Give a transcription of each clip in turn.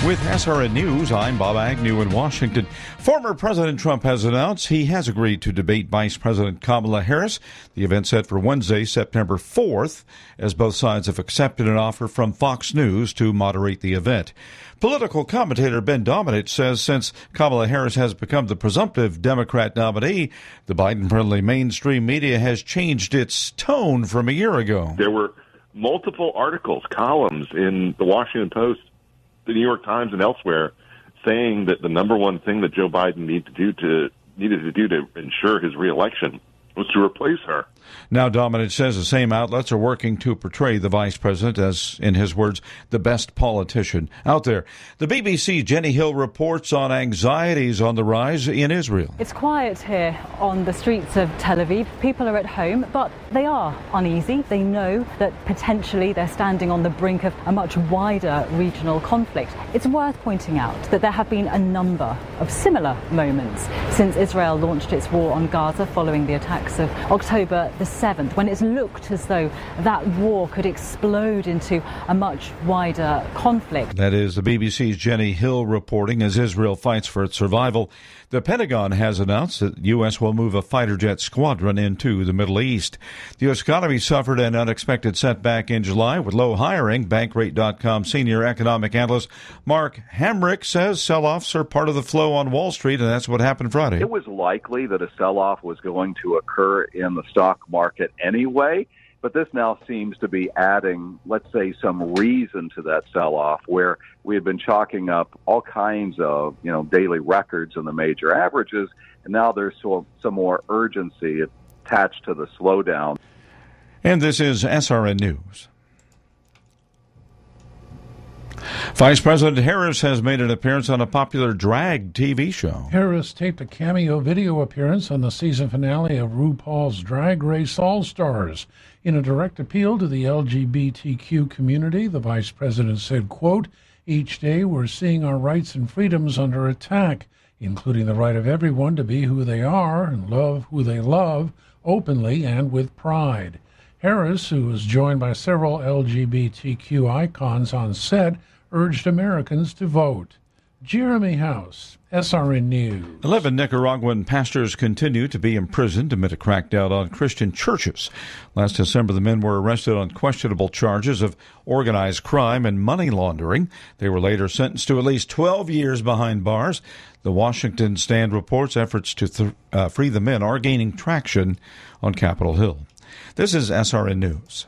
With SRN News, I'm Bob Agnew in Washington. Former President Trump has announced he has agreed to debate Vice President Kamala Harris. The event set for Wednesday, September 4th, as both sides have accepted an offer from Fox News to moderate the event. Political commentator Ben Domenech says since Kamala Harris has become the presumptive Democrat nominee, the Biden-friendly mainstream media has changed its tone from a year ago. There were multiple articles, columns in the Washington Post, the New York Times, and elsewhere saying that the number one thing that Joe Biden needed to do to ensure his reelection was to replace her. Now, Domenech says the same outlets are working to portray the vice president as, in his words, the best politician out there. The BBC's Jenny Hill reports on anxieties on the rise in Israel. It's quiet here on the streets of Tel Aviv. People are at home, but they are uneasy. They know that potentially they're standing on the brink of a much wider regional conflict. It's worth pointing out that there have been a number of similar moments since Israel launched its war on Gaza following the attacks of October the 7th, when it's looked as though that war could explode into a much wider conflict. That is the BBC's Jenny Hill reporting as Israel fights for its survival. The Pentagon has announced that the U.S. will move a fighter jet squadron into the Middle East. The U.S. economy suffered an unexpected setback in July with low hiring. Bankrate.com senior economic analyst Mark Hamrick says sell-offs are part of the flow on Wall Street, and that's what happened Friday. It was likely that a sell-off was going to occur in the stock market anyway, but this now seems to be adding, let's say, some reason to that sell-off, where we had been chalking up all kinds of, daily records in the major averages, and now there's some more urgency attached to the slowdown. And this is SRN News. Vice President Harris has made an appearance on a popular drag TV show. Harris taped a cameo video appearance on the season finale of RuPaul's Drag Race All-Stars. In a direct appeal to the LGBTQ community, the vice president said, quote, "Each day we're seeing our rights and freedoms under attack, including the right of everyone to be who they are and love who they love, openly and with pride." Harris, who was joined by several LGBTQ icons on set, urged Americans to vote. Jeremy House, SRN News. 11 Nicaraguan pastors continue to be imprisoned amid a crackdown on Christian churches. Last December, the men were arrested on questionable charges of organized crime and money laundering. They were later sentenced to at least 12 years behind bars. The Washington Stand reports efforts to free the men are gaining traction on Capitol Hill. This is SRN News.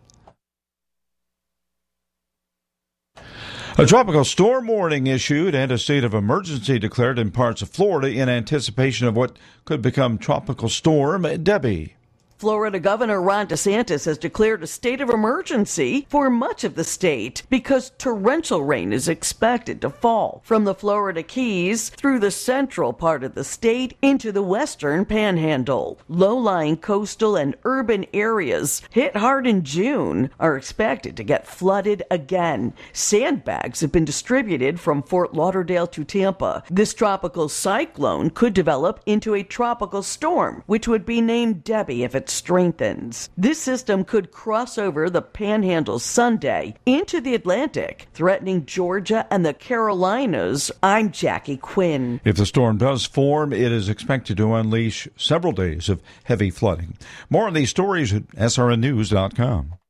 A tropical storm warning issued and a state of emergency declared in parts of Florida in anticipation of what could become Tropical Storm Debbie. Florida Governor Ron DeSantis has declared a state of emergency for much of the state because torrential rain is expected to fall from the Florida Keys through the central part of the state into the western panhandle. Low-lying coastal and urban areas hit hard in June are expected to get flooded again. Sandbags have been distributed from Fort Lauderdale to Tampa. This tropical cyclone could develop into a tropical storm, which would be named Debbie if it strengthens. This system could cross over the Panhandle Sunday into the Atlantic, threatening Georgia and the Carolinas. I'm Jackie Quinn. If the storm does form, it is expected to unleash several days of heavy flooding. More on these stories at srnnews.com.